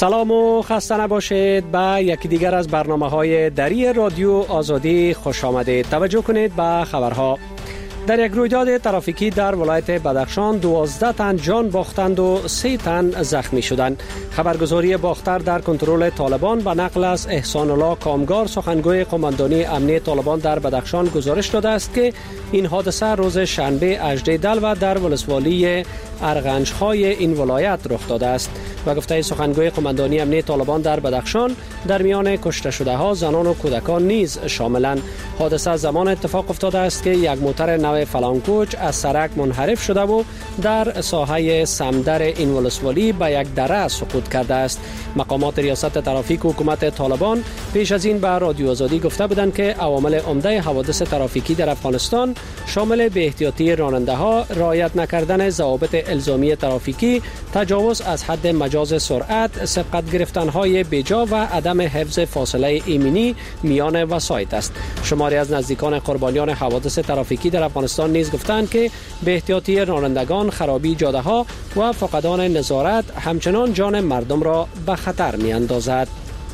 سلام و خسته نباشید. به یکی دیگر از برنامه‌های دری رادیو آزادی خوش آمدید. توجه کنید به خبرها. در یک رویداد ترافیکی در ولایت بدخشان 12 تن جان باختند و 3 تن زخمی شدند. خبرگزاری باختر در کنترل طالبان به نقل از احسان الله کامگار سخنگوی قماندانی امنیه طالبان در بدخشان گزارش داده است که این حادثه روز شنبه 18 دلو در ولسوالی ارغنج‌های این ولایت رخ داده است. و گفته سخنگوی قماندانی امنیه طالبان در بدخشان در میان کشته شده ها زنان و کودکان نیز شاملند. حادثه زمان اتفاق افتاده است که یک موتر نو فلانکوچ از سرک منحرف شده و در ساحه سمدر این ولسوالی به یک دره سقوط کرده است. مقامات ریاست ترافیک و حکومت طالبان پیش از این به رادیو آزادی گفته بودند که عوامل عمده حوادث ترافیکی در افغانستان شامل بی احتیاطی راننده ها، رعایت نکردن ضوابط الزامی ترافیکی، تجاوز از حد مجاز سرعت، سبقت گرفتن های بیجا و عدم حفظ فاصله ایمنی میان وسایط است. شماری از نزدیکان قربانیان حوادث ترافیکی در افغانستان نیز گفتند که بی احتیاطی رانندگان، خرابی جاده ها و فقدان نظارت همچنان جان مردم را به خطر می اندازد.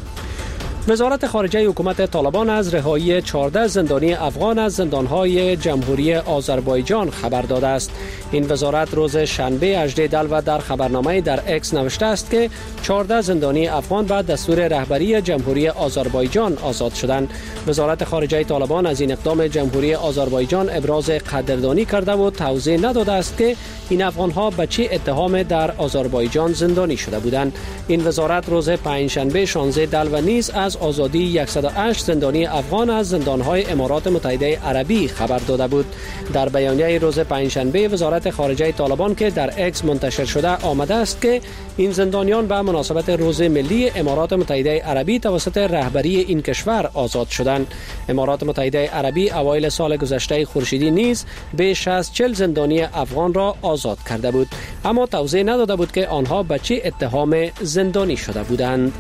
وزارت خارجه حکومت طالبان از رهایی 14 زندانی افغان از زندانهای جمهوری آذربایجان خبر داده است. این وزارت روز شنبه 18 دلو در خبرنامه در اکس نوشته است که 14 زندانی افغان به دستور رهبری جمهوری آذربایجان آزاد شدند. وزارت خارجه طالبان از این اقدام جمهوری آذربایجان ابراز قدردانی کرده و توضیح نداده است که این افغانها به چه اتهام در آذربایجان زندانی شده بودند. این وزارت روز پنجشنبه 16 دلو نیز از آزادی 108 زندانی افغان از زندانهای امارات متحده عربی خبر داده بود. در بیانیه روز پنجشنبه وزارت خارجه طالبان که در اکس منتشر شده آمده است که این زندانیان به مناسبت روز ملی امارات متحده عربی توسط رهبری این کشور آزاد شدند. امارات متحده عربی اوایل سال گذشته خورشیدی نیز بیش از 40 زندانی افغان را آزاد کرده بود، اما توضیح نداده بود که آنها به چه اتهام زندانی شده بودند.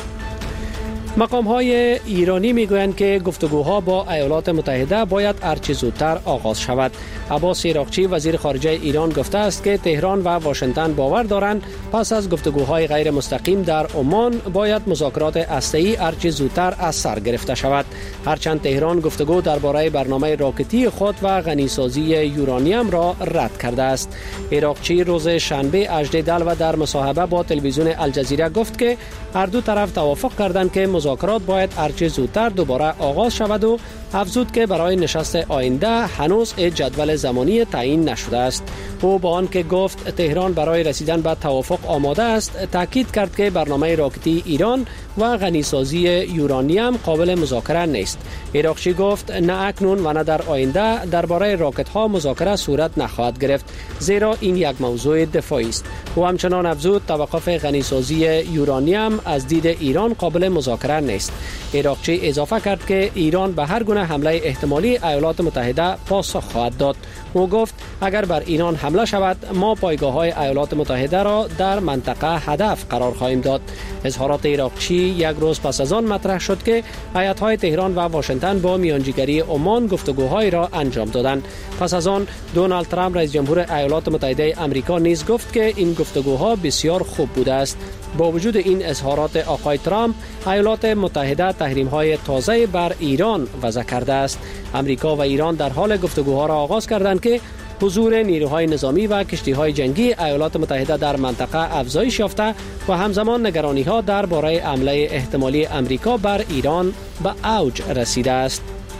مقام‌های ایرانی میگویند که گفتگوها با ایالات متحده باید هرچه زودتر آغاز شود. عباس عراقچی وزیر خارجه ایران گفته است که تهران و واشنگتن باور دارند پس از گفتگوهای غیر مستقیم در عمان باید مذاکرات هسته‌ای هرچه زودتر از سر گرفته شود. هرچند تهران گفتگو درباره برنامه راکتی خود و غنیسازی یورانیم را رد کرده است. عراقچی روز شنبه 18 دلو در مصاحبه با تلویزیون الجزیره گفت که هر دو طرف توافق کردند که مذاکرات باید هرچه زودتر دوباره آغاز شود و افزود که برای نشست آینده هنوز جدول زمانی تعیین نشده است. او با آنکه گفت تهران برای رسیدن به توافق آماده است، تاکید کرد که برنامه راکتی ایران و غنیسازی یورانیم قابل مذاکره نیست. عراقچی گفت نه اکنون و نه در آینده درباره راکت ها مذاکره صورت نخواهد گرفت، زیرا این یک موضوع دفاعی است. او همچنان افزود توقف غنیسازی یورانیم از دید ایران قابل مذاکره نیست. عراقچی اضافه کرد که ایران به هر گونه حمله احتمالی ایالات متحده پاسخ خواهد داد. او گفت اگر بر ایران حمله شود ما پایگاه‌های ایالات متحده را در منطقه هدف قرار خواهیم داد. اظهارات عراقچی یک روز پس از آن مطرح شد که هیئت‌های تهران و واشنگتن با میانجیگری عمان گفتگوهای را انجام دادند. پس از آن دونالد ترامپ رئیس جمهور ایالات متحده آمریکا نیز گفت که این گفتگوها بسیار خوب بوده است. با وجود این اظهارات آقای ترامپ، ایالات متحده تحریم‌های تازه بر ایران وضع کرده است. آمریکا و ایران در حال گفتگوها را آغاز کردند که حضور نیروهای نظامی و کشتی‌های جنگی ایالات متحده در منطقه افزایش یافته و همزمان نگرانی‌ها درباره حمله احتمالی آمریکا بر ایران به اوج رسیده است.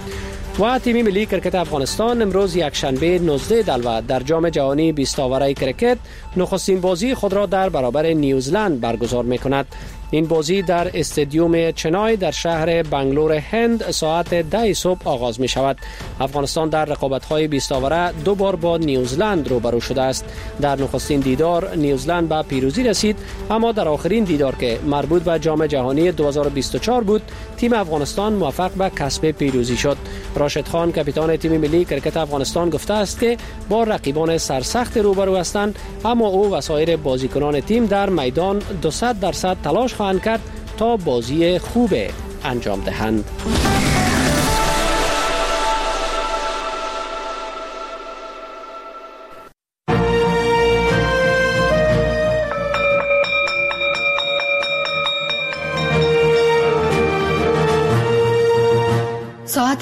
و تیم ملی کرکت افغانستان امروز یک شنبه 19 دلو در جام جهانی 20 آوره کرکت نخستین بازی خود را در برابر نیوزلند برگزار می‌کند. این بازی در استادیوم چنای در شهر بنگلور هند ساعت 10 صبح آغاز می شود. افغانستان در رقابت‌های 20 آوره 2 بار با نیوزلند روبرو شده است. در نخستین دیدار نیوزلند به پیروزی رسید، اما در آخرین دیدار که مربوط به جام جهانی 2024 بود، تیم افغانستان موفق به کسب پیروزی شد. راشد خان کاپیتان تیم ملی کرکت افغانستان گفته است که با رقیبان سرسخت روبرو هستند، اما او و سایر بازیکنان تیم در میدان 200% تلاش خواهند کرد تا بازی خوب انجام دهند.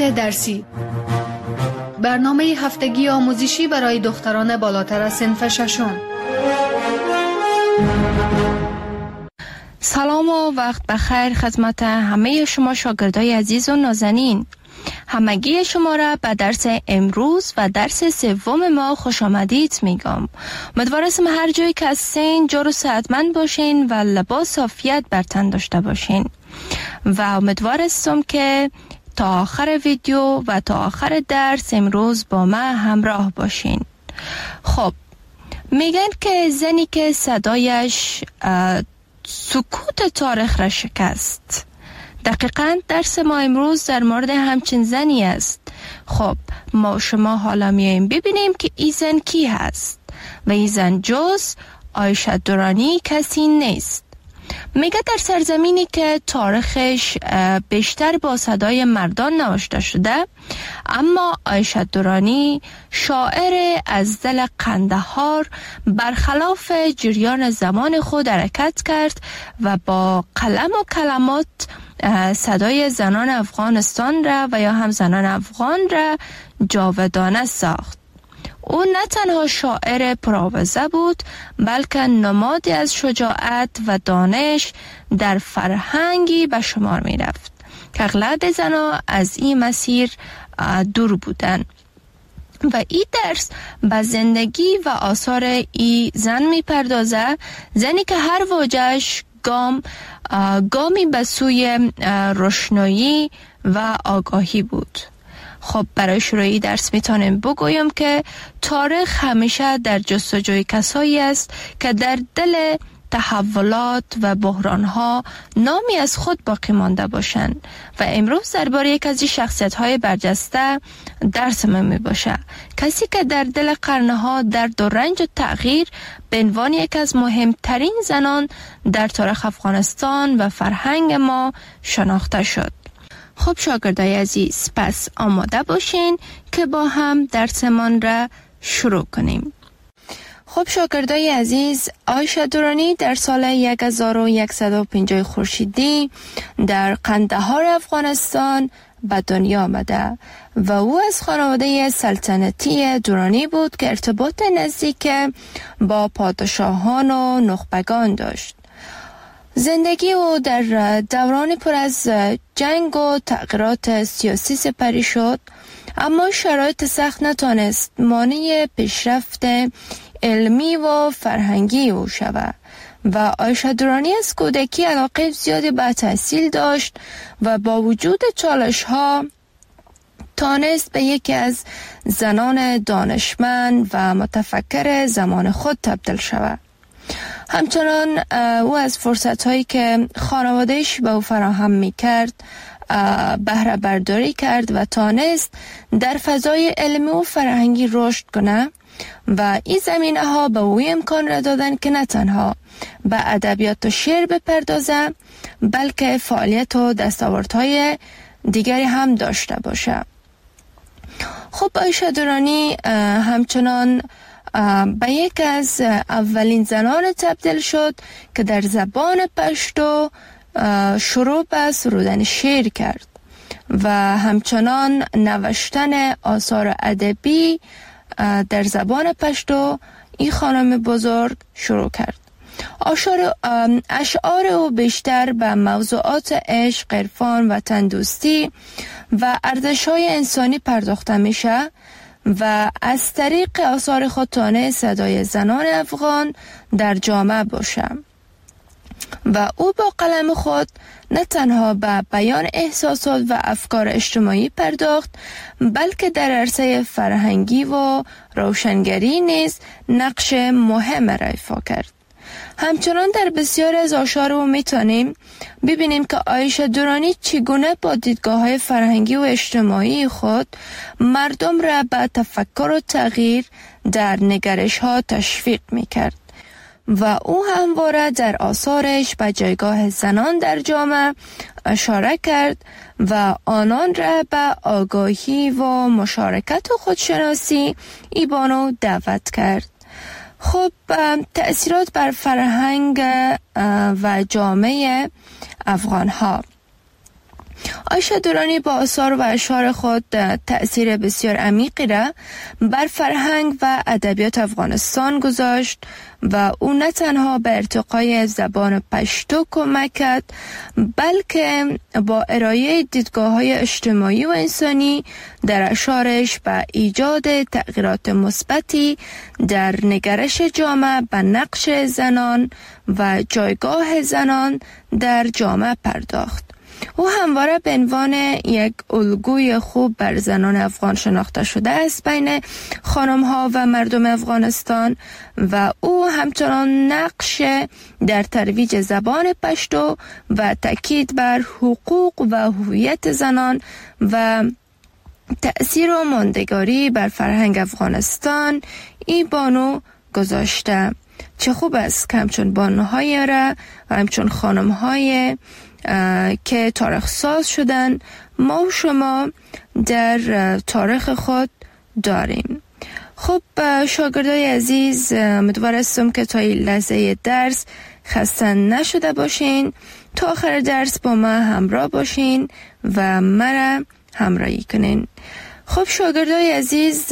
درسی، برنامه هفتگی آموزشی برای دختران بالاتر از صنف ششم. سلام و وقت بخیر خدمت همه شما شاگردای عزیز و نازنین. همگی شما را به درس امروز و درس سوم ما خوش آمدید میگم. امیدوارم هر جایی که هستین جور و صحتمند باشین و لباس عافیت بر تن داشته باشین و امیدوارم که تا آخر ویدیو و تا آخر درس امروز با من همراه باشین. خب میگن که زنی که صدایش سکوت تاریخ را شکست. دقیقاً درس ما امروز در مورد همچین زنی است. خب ما شما حالا میاییم ببینیم که این زن کی هست و این زن جز عایشه درانی کسی نیست. میگه در سرزمینی که تاریخش بیشتر با صدای مردان نوشته شده، اما عایشه درانی شاعر از دل قندهار برخلاف جریان زمان خود حرکت کرد و با قلم و کلمات صدای زنان افغانستان را و یا هم زنان افغان را جاودانه ساخت. او نه تنها شاعر پرآوازه بود بلکه نمادی از شجاعت و دانش در فرهنگی به شمار می رفت که اغلب زنان از این مسیر دور بودند. و این درس به زندگی و آثار این زن می پردازه، زنی که هر واژه‌اش گامی به سوی روشنایی و آگاهی بود. خب برای شروع درس میتونم بگویم که تاریخ همیشه در جستجوی کسایی است که در دل تحولات و بحرانها نامی از خود باقی مانده باشند و امروز درباره یک از شخصیت‌های برجسته درس ما میباشه، کسی که در دل قرنها درد و رنج و تغییر به عنوان یک از مهمترین زنان در تاریخ افغانستان و فرهنگ ما شناخته شد. خب شاگردای عزیز، پس آماده باشین که با هم درسمان را شروع کنیم. خب شاگردای عزیز، عایشه درانی در سال 1150 خورشیدی در قندهار افغانستان به دنیا آمده و او از خانواده سلطنتی درانی بود که ارتباط نزدیک با پادشاهان و نخبگان داشت. زندگی او در دوران پر از جنگ و تغییرات سیاسی سپری شد، اما شرایط سخت نتوانست مانع پیشرفت علمی و فرهنگی او شود و عایشه درانی از کودکی علاقه زیادی به تحصیل داشت و با وجود چالش‌ها تانست به یکی از زنان دانشمند و متفکر زمان خود تبدیل شود. همچنان او از فرصت‌هایی که خانواده‌اش به او فراهم می‌کرد بهره برداری کرد و تانست در فضای علمی و فرهنگی رشد کنه و این زمینه‌ها به او امکان را دادن که نه تنها به ادبیات و شعر بپردازه بلکه فعالیت و دستاوردهای دیگری هم داشته باشه. خب عایشه درانی همچنان به یک از اولین زنان تبدیل شد که در زبان پشتو شروع به سرودن شعر کرد و همچنان نوشتن آثار ادبی در زبان پشتو این خانم بزرگ شروع کرد. اشعار او بیشتر به موضوعات عشق، عرفان و تندوستی و ارزش‌های انسانی پرداخته میشه و از طریق آثار خود تانست صدای زنان افغان در جامعه باشه و او با قلم خود نه تنها به بیان احساسات و افکار اجتماعی پرداخت بلکه در عرصه فرهنگی و روشنگری نیز نقش مهم را ایفا کرد. همچنان در بسیار از آثار او میتونیم ببینیم که عایشه درانی چگونه با دیدگاه‌های فرهنگی و اجتماعی خود مردم را به تفکر و تغییر در نگرش‌ها تشویق میکرد و او همواره در آثارش به جایگاه زنان در جامعه اشاره کرد و آنان را به آگاهی و مشارکت و خودشناسی ایبانو دعوت کرد. خب تأثیرات بر فرهنگ و جامعه افغان ها. عایشه درانی با آثار و اشعار خود تأثیر بسیار عمیقی را بر فرهنگ و ادبیات افغانستان گذاشت و او نه تنها به ارتقای زبان پشتو کمک کرد، بلکه با ارائه دیدگاه‌های اجتماعی و انسانی در اشعارش به ایجاد تغییرات مثبتی در نگرش جامعه به نقش زنان و جایگاه زنان در جامعه پرداخت. او همواره به عنوان یک الگوی خوب بر زنان افغان شناخته شده است بین خانم‌ها و مردم افغانستان و او همچنان نقش در ترویج زبان پشتو و تاکید بر حقوق و هویت زنان و تأثیر و ماندگاری بر فرهنگ افغانستان ای بانو گذاشته. چه خوب است که همچون بانوهای را و همچون خانم‌های که تاریخ ساز شدن ما و شما در تاریخ خود داریم. خب شاگردای عزیز، امیدوار هستم که تا این لحظه درس خسته نشده باشین، تا آخر درس با ما همراه باشین و مرا همراهی کنین. خب شاگردای عزیز،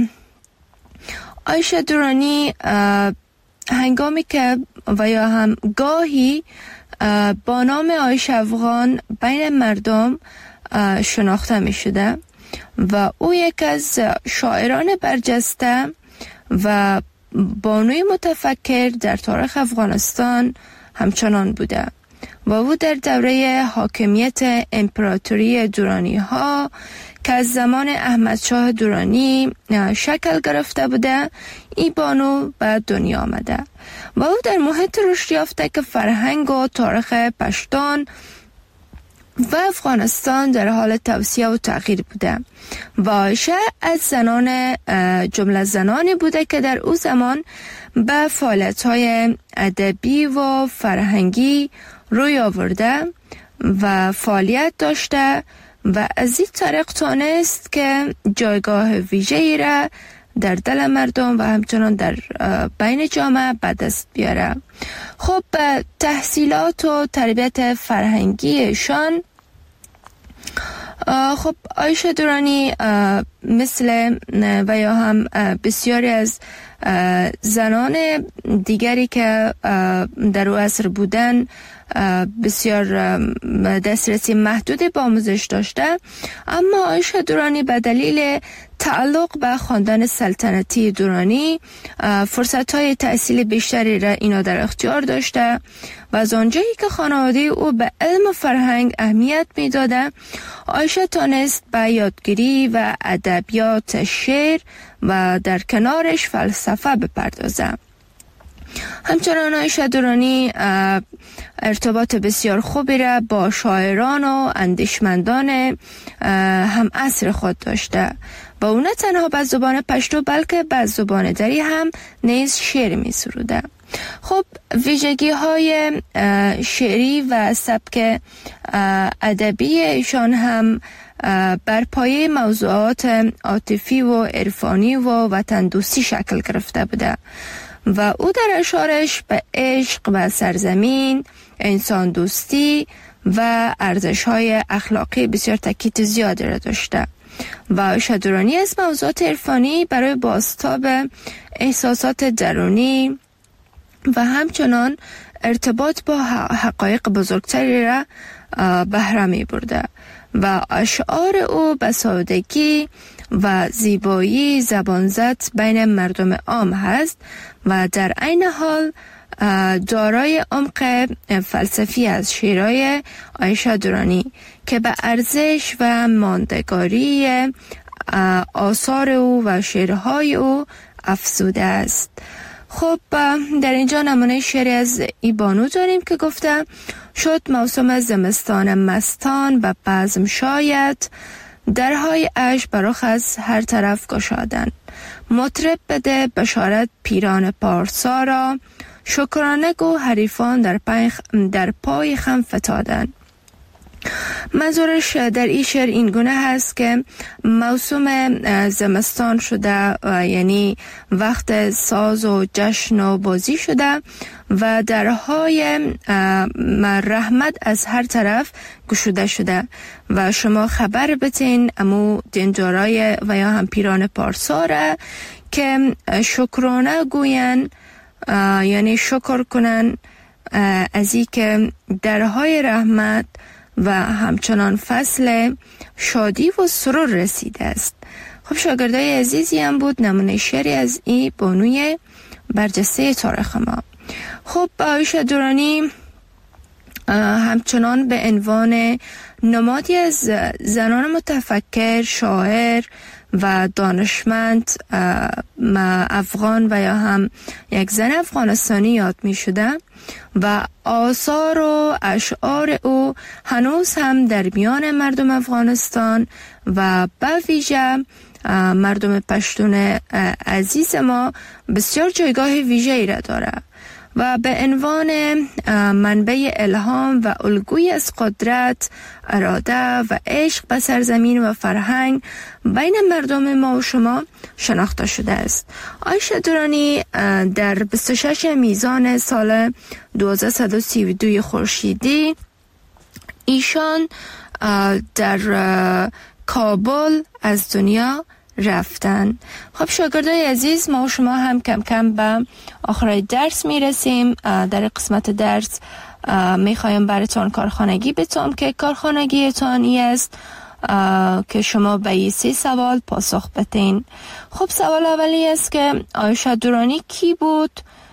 عایشه درانی هنگامی که و یا هم گاهی با نام عایشه افغان بین مردم شناخته می شده و او یک از شاعران برجسته و بانوی متفکر در تاریخ افغانستان همچنان بوده و او در دوره حاکمیت امپراتوری درانی ها که از زمان احمد شاه درانی شکل گرفته بوده ای بانو به دنیا آمده و او در محیط رشد یافته که فرهنگ و تاریخ پشتون و افغانستان در حال توسعه و تغییر بوده و عایشه از جمله زنانی بوده که در او زمان به فعالیت‌های ادبی و فرهنگی روی آورده و فعالیت داشته و از این طریق تانست که جایگاه ویژه‌ای را در دل مردم و همچنان در بین جامعه به دست بیاره. خب تحصیلات و تربیت فرهنگیشان، خب عایشه درانی مثل و یا هم بسیاری از زنان دیگری که در او عصر بودن بسیار دسترسی محدودی به آموزش داشته، اما عایشه درانی به دلیل تعلق به خاندان سلطنتی درانی فرصت‌های تحصیل بیشتری را اینا در اختیار داشته و از آنجایی که خانواده او به علم و فرهنگ اهمیت می‌داده، عایشه تانست به یادگیری و ادبیات شعر و در کنارش فلسفه بپردازه. همچنان عایشه درانی ارتباط بسیار خوبی را با شاعران و اندیشمندان هم عصر خود داشته و او نه تنها به زبان پشتو بلکه به زبان دری هم نیز شعر می سروده. خب ویژگی های شعری و سبک ادبی ایشان هم بر پایه موضوعات عاطفی و عرفانی و وطن دوستی شکل گرفته بوده و او در اشعارش به عشق و سرزمین، انسان دوستی و ارزش‌های اخلاقی بسیار تاکید زیادی را داشته و عایشه درانی از موضوعات عرفانی برای بازتاب احساسات درونی و همچنان ارتباط با حقایق بزرگتری را بهره می برده و اشعار او به سادگی و زیبایی زبانزد بین مردم عام هست و در عین حال دارای عمق فلسفی از شعرهای عایشه درانی که به ارزش و ماندگاری آثار او و شعرهای او افزوده است. خب در اینجا نمونه شعری از ای بانو داریم که گفته: شد موسم زمستان مستان و بزم شاید، درهای عشق برخ از هر طرف گشادن. مطرب بده بشارت پیران پارسا را، شکرانه گو حریفان در پای خم فتادن. منظورش در این شعر این گونه هست که موسم زمستان شده، یعنی وقت ساز و جشن و بازی شده و درهای رحمت از هر طرف گشوده شده و شما خبر بتین امو دیندارای و یا هم پیران پارسا که شکرانه گوین، یعنی شکر کنن از این که درهای رحمت و همچنان فصل شادی و سرور رسیده است. خب شاگردای عزیزی هم بود نمونه شعری از این بانوی برجسته تاریخ ما. خب عایشه درانی همچنان به عنوان نمادی از زنان متفکر، شاعر و دانشمند افغان و یا هم یک زن افغانستانی یاد می شده و آثار و اشعار او هنوز هم در میان مردم افغانستان و به ویژه مردم پشتون عزیز ما بسیار جایگاه ویژه‌ای را داره و به عنوان منبع الهام و الگوی از قدرت، اراده و عشق به سرزمین و فرهنگ بین مردم ما و شما شناخته شده است. عایشه درانی در 26 میزان سال 1232 خورشیدی ایشان در کابل از دنیا رفتن. خب شاگردای عزیز، ما و شما هم کم کم به آخر درس میرسیم. در قسمت درس میخوایم براتون کارخانگی بتونم که کارخانگیتان ای است که شما به این 3 سوال پاسخ بدین. خب سوال اولی است که عایشه درانی کی بود؟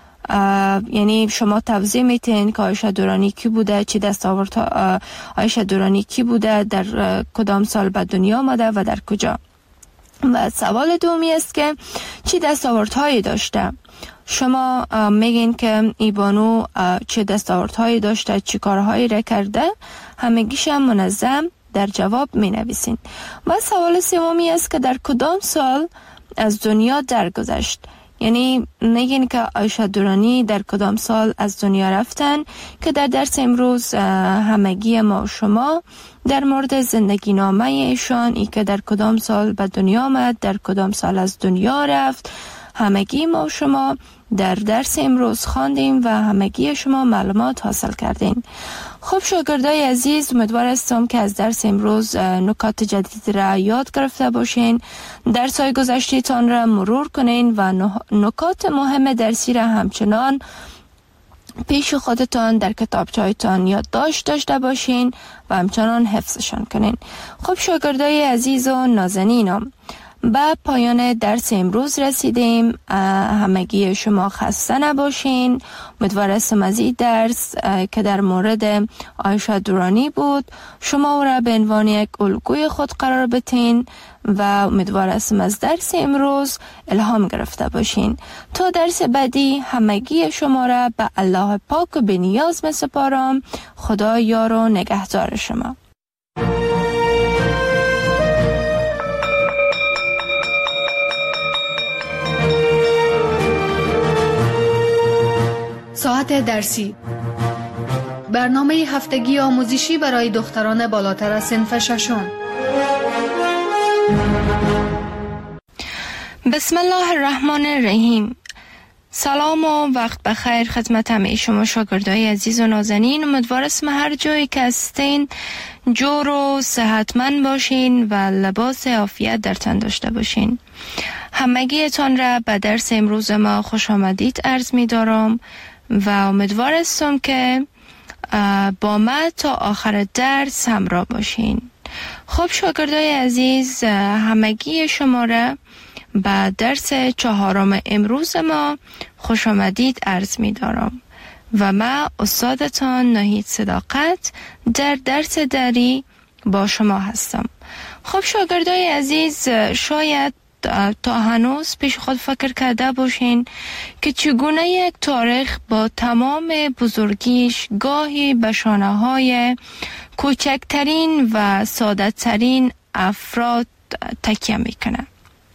یعنی شما توضیح میتین که عایشه درانی کی بوده، چی دستاوردها عایشه درانی کی بوده، در کدام سال به دنیا آمده و در کجا. و سوال دومی است که چی دستاوردهایی داشته. شما میگین که ای بانو چه دستاوردهایی داشته، چی کارهایی را کرده، همگیش هم منظم در جواب می نویسین. و سوال سومی است که در کدام سال از دنیا درگذشت. یعنی میگین که عایشه درانی در کدام سال از دنیا رفتن که در درس امروز همگی ما و شما در مورد زندگی نامه ایشان، ای که در کدام سال به دنیا آمد، در کدام سال از دنیا رفت، همگی ما و شما در درس امروز خواندیم و همگی شما معلومات حاصل کردین. خب شاگردای عزیز، امیدوار هستم که از درس امروز نکات جدید را یاد گرفته باشین، درس‌های گذشته‌تان را مرور کنین و نکات مهم درسی را همچنان پیش خودتان در کتابچه‌تان یادداشت داشته باشین و همچنان حفظشان کنین. خب شاگردای عزیز و نازنینم، به پایان درس امروز رسیدیم. همگی شما خسته نباشین. امیدوار هستم از این درس که در مورد عایشه درانی بود شما او را به عنوان یک الگوی خود قرار بدین و امیدوار هستم از درس امروز الهام گرفته باشین. تا درس بعدی همگی شما را به الله پاک و بی‌نیاز می‌سپارم. خدا یار و نگهدار شما. ساعت درسی، برنامه هفتگی آموزشی برای دختران بالاتر از صنف ششم. بسم الله الرحمن الرحیم. سلام و وقت بخیر خدمت همه شما شاگردای عزیز و نازنین. امیدوار هستم هر جایی که هستین جور و صحتمند باشین و لباس عافیت در تن داشته باشین. همگیتان را به درس امروز ما خوش آمدید عرض می دارم و امیدوار هستم که با ما تا آخر درس همراه باشین. خب شاگردای عزیز، همگی شما را به درس 4 امروز ما خوش آمدید عرض می دارم و من استادتان ناهید صداقت در درس دری با شما هستم. خب شاگردای عزیز، شاید تا هنوز پیش خود فکر کرده باشین که چگونه یک تاریخ با تمام بزرگیش گاهی به شانه‌های کوچکترین و ساده‌ترین افراد تکیه میکنه.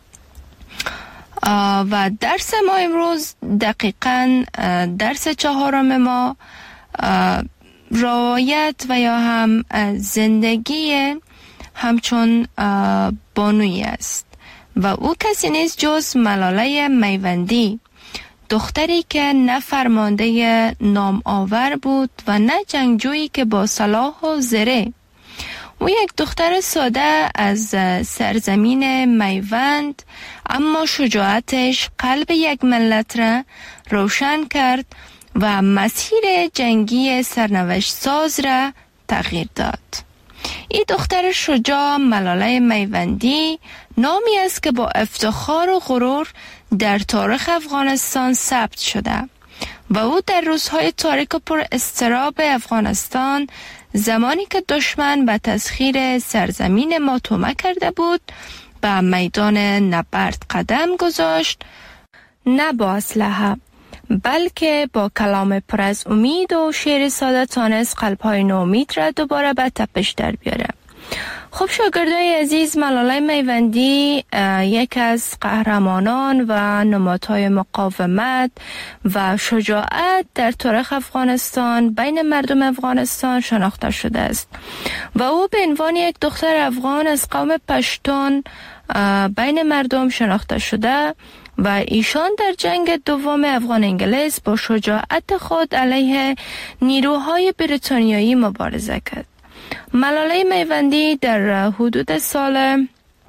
و درس ما امروز دقیقاً درس 4 ما روایت و یا هم زندگی همچون بانوی است و او کسی نیست جز ملاله میوندی، دختری که نه فرمانده نام آور بود و نه جنگجویی که با سلاح و زره. او یک دختر ساده از سرزمین میوند، اما شجاعتش قلب یک ملت را روشن کرد و مسیر جنگی سرنوشت ساز را تغییر داد. این دختر شجاع ملاله میوندی نامی است که با افتخار و غرور در تاریخ افغانستان ثبت شده و او در روزهای تاریک و پر اضطراب افغانستان، زمانی که دشمن به تسخیر سرزمین ما تومه کرده بود، به میدان نبرد قدم گذاشت، نه با اسلحه بلکه با کلام پر از امید و شعر ساده تانست قلب‌های ناامید را دوباره به تپش در بیاره. خب شاگردای عزیز، ملاله میوندی یک از قهرمانان و نمادهای مقاومت و شجاعت در تاریخ افغانستان بین مردم افغانستان شناخته شده است و او به عنوان یک دختر افغان از قوم پشتون بین مردم شناخته شده و ایشان در جنگ دوم افغان انگلیس با شجاعت خود علیه نیروهای بریتانیایی مبارزه کرد. ملاله میوندی در حدود سال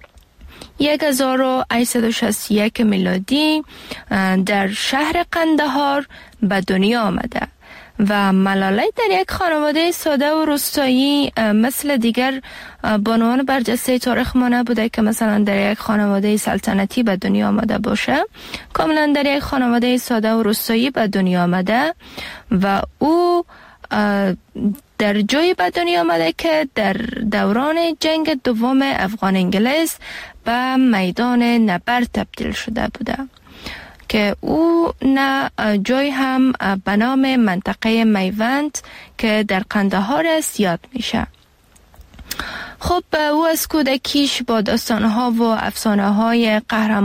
1861 میلادی در شهر قندهار به دنیا آمده و ملاله در یک خانواده ساده و روستایی مثل دیگر بانوان برجسته تاریخ ما نبوده که مثلا در یک خانواده سلطنتی به دنیا آمده باشه. کاملا در یک خانواده ساده و روستایی به دنیا آمده و او در جایی به دنیا آمده که در دوران جنگ دوم افغان انگلیس به میدان نبرد تبدیل شده بوده که او نه جای هم به نام منطقه میوند که در قندهار است یاد میشه. خب او از کودکیش با داستانها و افسانه‌های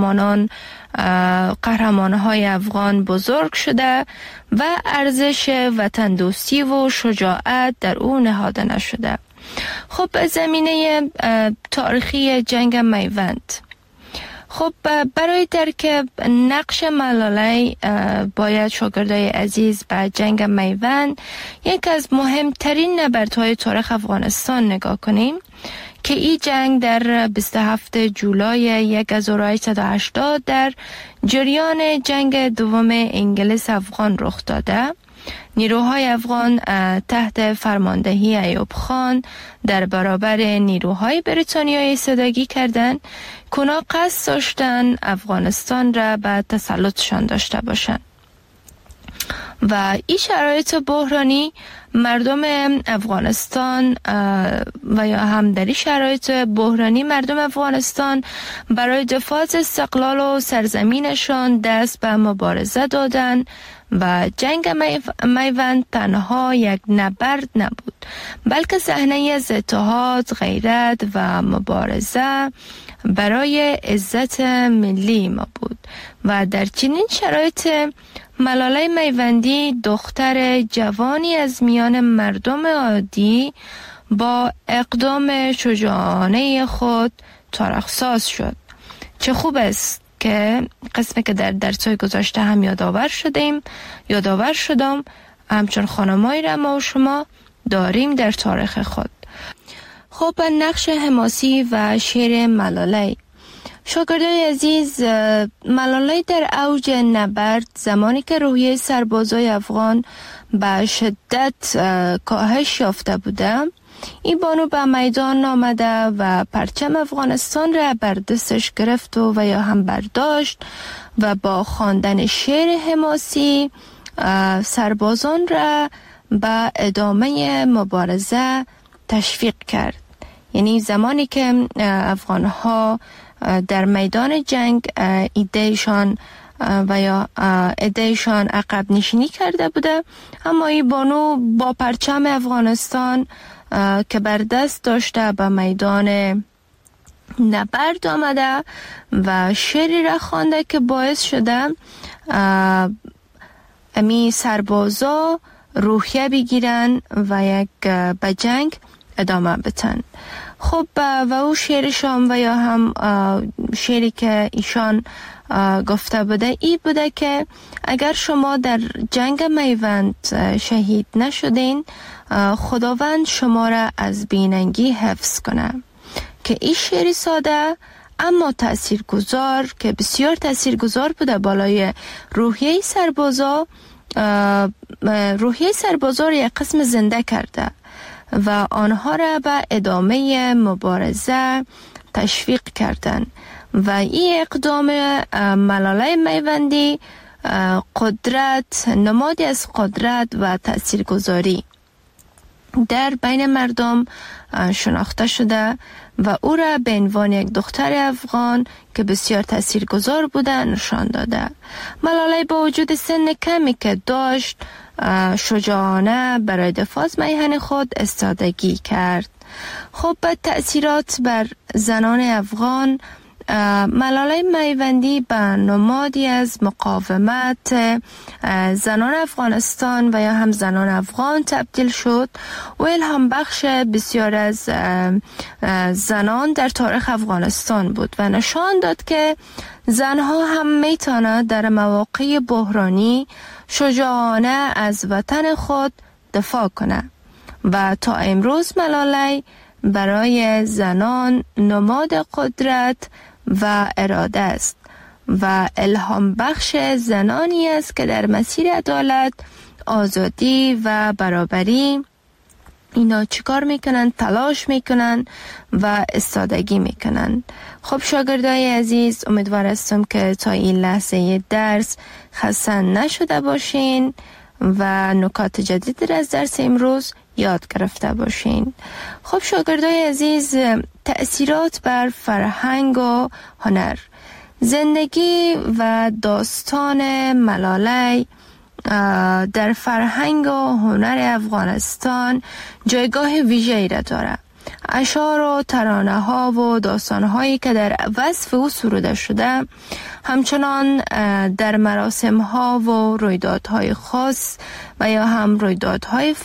قهرمان‌های افغان بزرگ شده و ارزش وطن دوستی و شجاعت در او نهاده نشده. خب زمینه تاریخی جنگ میوند. خب برای درک نقش ملاله باید شاگردای عزیز به جنگ میوند، یک از مهمترین نبردهای تاریخ افغانستان نگاه کنیم که این جنگ در 27 جولای 1880 در جریان جنگ دوم انگلیس افغان رخ داده. نیروهای افغان تحت فرماندهی ایوب خان در برابر نیروهای بریتانیایی ایستادگی کردند که اونا قصد داشتن افغانستان را به تسلطشان داشته باشند و این شرایط بحرانی مردم افغانستان و یا هم در این شرایط بحرانی مردم افغانستان برای دفاع از استقلال و سرزمینشان دست به مبارزه دادند و جنگ میوند تنها یک نبرد نبود بلکه صحنه از اتحاد، غیرت و مبارزه برای عزت ملی ما بود و در چنین شرایط ملاله میوندی دختر جوانی از میان مردم عادی با اقدام شجاعانه خود تاریخ‌ساز شد. چه خوب است که قسمی که در درس‌های گذشته هم یادآور شدم همچون خانمایی را ما و شما داریم در تاریخ خود. خب نقش حماسی و شعر ملاله. شاگردای عزیز، ملاله در اوج نبرد زمانی که روحیه سربازای افغان به شدت کاهش یافته بوده، این بانو به میدان آمده و پرچم افغانستان را بر دستش گرفت و یا هم برداشت و با خواندن شعر حماسی سربازان را به ادامه مبارزه تشویق کرد. یعنی زمانی که افغانها در میدان جنگ ایدهشان و یا ایدهشان عقب نشینی کرده بوده، اما این بانو با پرچم افغانستان که بر دست داشته به میدان نبرد آمده و شعری را خوانده که باعث شده امی سربازا روحیه بگیرن و یک به جنگ ادامه بتن. خب و او شعرشان و یا هم شعری که ایشان گفته بوده ای بوده که اگر شما در جنگ میوند شهید نشدین، خداوند شما را از بیننگی حفظ کنه. که این شعری ساده اما تاثیرگذار که بسیار تاثیرگذار بوده بالای روحیه سربازا را یک قسم زنده کرده و آنها را به ادامه مبارزه تشویق کردند. و این اقدام ملاله میوندی قدرت، نمادی از قدرت و تاثیرگذاری در بین مردم شناخته شده و او را به عنوان یک دختر افغان که بسیار تاثیرگذار بوده نشان داده. ملاله با وجود سن کمی که داشت، شجاعانه برای دفاع از میهن خود استادگی کرد. خب به تأثیرات بر زنان افغان، ملاله میوندی به نمادی از مقاومت زنان افغانستان و یا هم زنان افغان تبدیل شد و الهام بخش بسیار از زنان در تاریخ افغانستان بود و نشان داد که زنها هم میتونند در مواقع بحرانی شجاعانه از وطن خود دفاع کنند و تا امروز ملاله برای زنان نماد قدرت و اراده است و الهام بخش زنانی است که در مسیر عدالت، آزادی و برابری اینا چیکار میکنن؟ تلاش میکنن و استادگی میکنن. خب شاگردای عزیز، امیدوار هستم که تا این لحظه درس خسته نشده باشین و نکات جدید از درس امروز یاد گرفته باشین. خب شاگردای عزیز، تأثیرات بر فرهنگ و هنر. زندگی و داستان ملاله در فرهنگ و هنر افغانستان جایگاه ویژه‌ای را دارد. اشعار و ترانه ها و داستان هایی که در وصف او سروده شده همچنان در مراسم ها و رویدادهای خاص و یا هم رویدادهای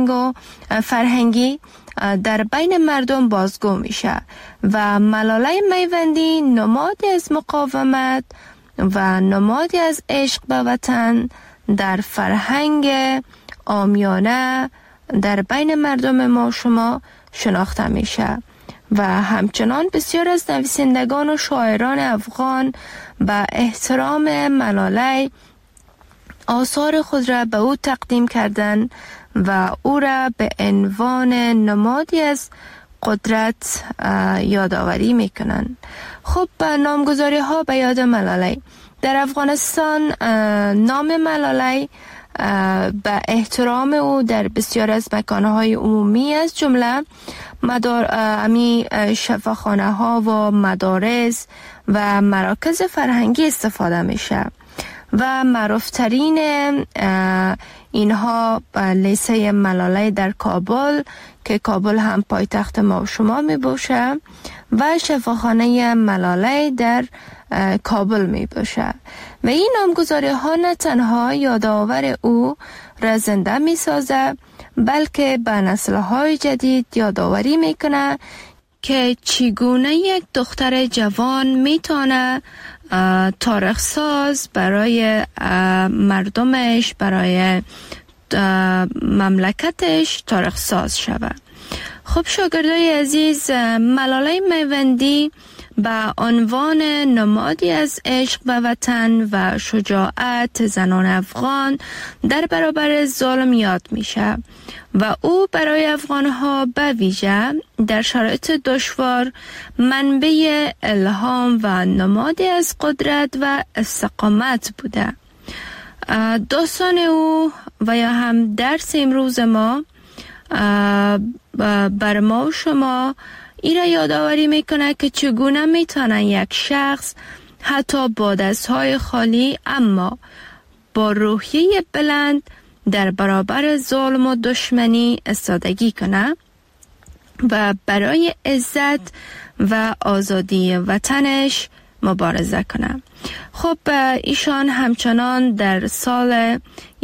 فرهنگی در بین مردم بازگو میشه و ملاله میوندی نمادی از مقاومت و نمادی از عشق به وطن در فرهنگ عامیانه در بین مردم ما شما شناخته میشه و همچنان بسیار از نویسندگان و شاعران افغان به احترام ملاله آثار خود را به او تقدیم کردند و او را به عنوان نمادی از قدرت یادآوری میکنند. خب نامگذاری ها به یاد ملاله. در افغانستان نام ملاله به احترام او در بسیار از مکانهای عمومی از جمله شفاخانه ها و مدارس و مراکز فرهنگی استفاده میشه و معروفترین اینها لیسه ملاله در کابل که کابل هم پایتخت ما و شما می باشه و شفاخانه ملاله در کابل می باشه و این نامگذاری ها نه تنها یادآور او را زنده می سازه بلکه به نسل های جدید یادآوری می کنه که چگونه یک دختر جوان می تونه تاریخ ساز برای مردمش، برای مملکتش تاریخ ساز شود. خب شاگردای عزیز، ملاله میوندی به عنوان نمادی از عشق به وطن و شجاعت زنان افغان در برابر ظلم یاد میشه و او برای افغانها به ویژه در شرایط دشوار منبع الهام و نمادی از قدرت و استقامت بوده. داستان او و یا هم درس امروز ما بر ما و شما این را یادآوری میکنه که چگونه میتونه یک شخص حتی با دستهای خالی اما با روحیه بلند در برابر ظلم و دشمنی استادگی کنه و برای عزت و آزادی وطنش مبارزه کنه. خب ایشان همچنان در سال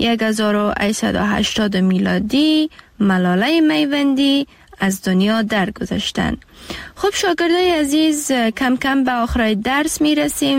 1880 میلادی ملاله میوندی از دنیا درگذشتند. خب شاگردای عزیز، کم کم به آخر درس می رسیم